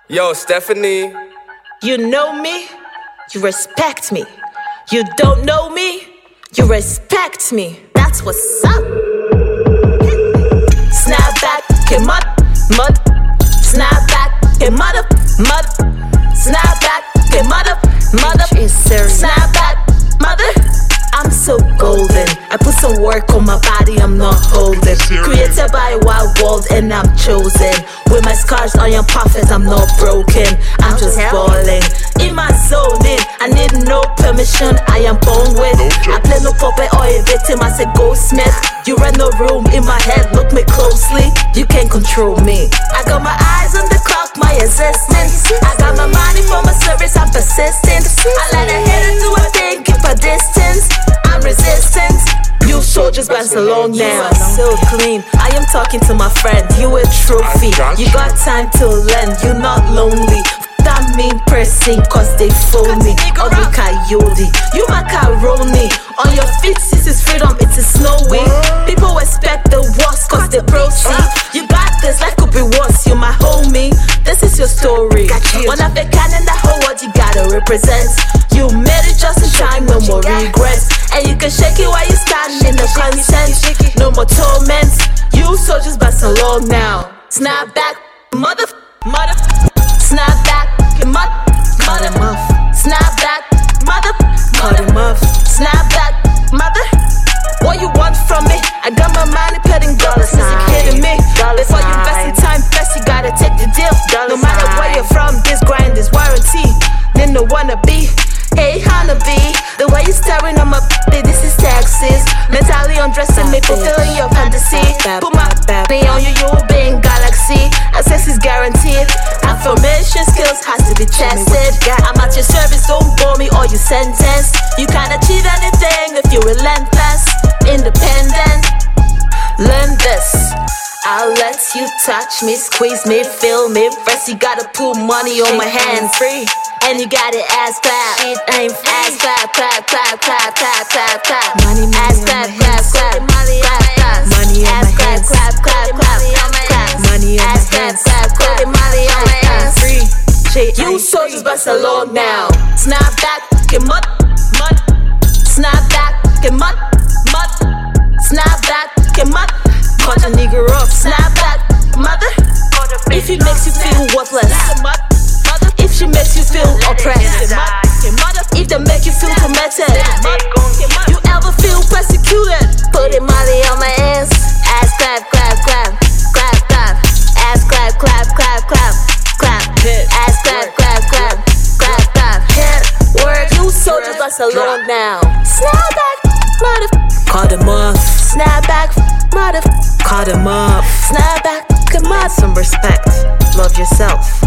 Yo, Stephanie. You know me, you respect me. You don't know me, you respect me. That's what's up. Snap back, get mud. Snap back, get mother. Snap back, get mother. Snap back, mother. I'm so golden. I put some work on my body, I'm not holding. Created by a wild world and I'm chosen. With my scars on your prophet, I'm not broken. I'm just balling. In my zone in, I need no permission, I am born with. I play no puppet or a victim, I say goldsmith. You rent no room in my head, look me closely. You can't control me. I got my eyes on the clock, my existence. I got my money for my service, I'm persistent. I let a hater do a thing, keep a distance. I'm resistant. You soldiers bounce along now. You are so clean. I am talking to my friend. You a trophy. You got time to learn. You're not lonely. That mean person, cause they phone me. Or the coyote. You macaroni. On your feet, this is freedom, it is snowy. People expect the worst, cause they proceed. You got this, life could be worse. You're my homie. This is your story. One of a kind in the whole world, you gotta represent. You made it just in time, no more regrets. And you can shake it while you stand in the consent. No more torments. You soldiers bounce along now. Snap back, mother. Snap back, mother. Snap back, mother. Cut him off. Snap back, mother. What you want from me? I got my money putting dollars. Music hitting me. Before you invest in time, first you gotta take the deal. No matter where you're from, this grind is warranty. Then no wanna be. Hey, honeybee, the way you staring on my this is taxes. Mentally undressing me, fulfilling your fantasy. Put my baby on you, you'll be in galaxy. Access is guaranteed. Affirmation skills has to be tested. I'm at your service, don't bore me or you sentence. You can't achieve anything if you're relentless. Independent, learn this. I'll let you touch me, squeeze me, feel me. First you gotta put money on my hands. Free. And you got it ass clap. Shit ain't free. Ass clap. Money, ass clap. Money on Ass my hands. clap. Money on Ass my hands. clap. Free. You soldiers bust along now. Snap back, get mud. Snap back, get mud. Snap back, get mud. Cut a nigga off. Snap back, mother. If it makes you feel worthless. If she makes you feel oppressed. If they make you feel tormented. You ever feel persecuted? Putting money on my ass. Ass clap. Ass clap. Ass clap. Hit work. You soldiers bust along now. Snap back, mother. Cut him off. Snap back, mother. Cut him off. Snap back, come on. Some respect. Love yourself.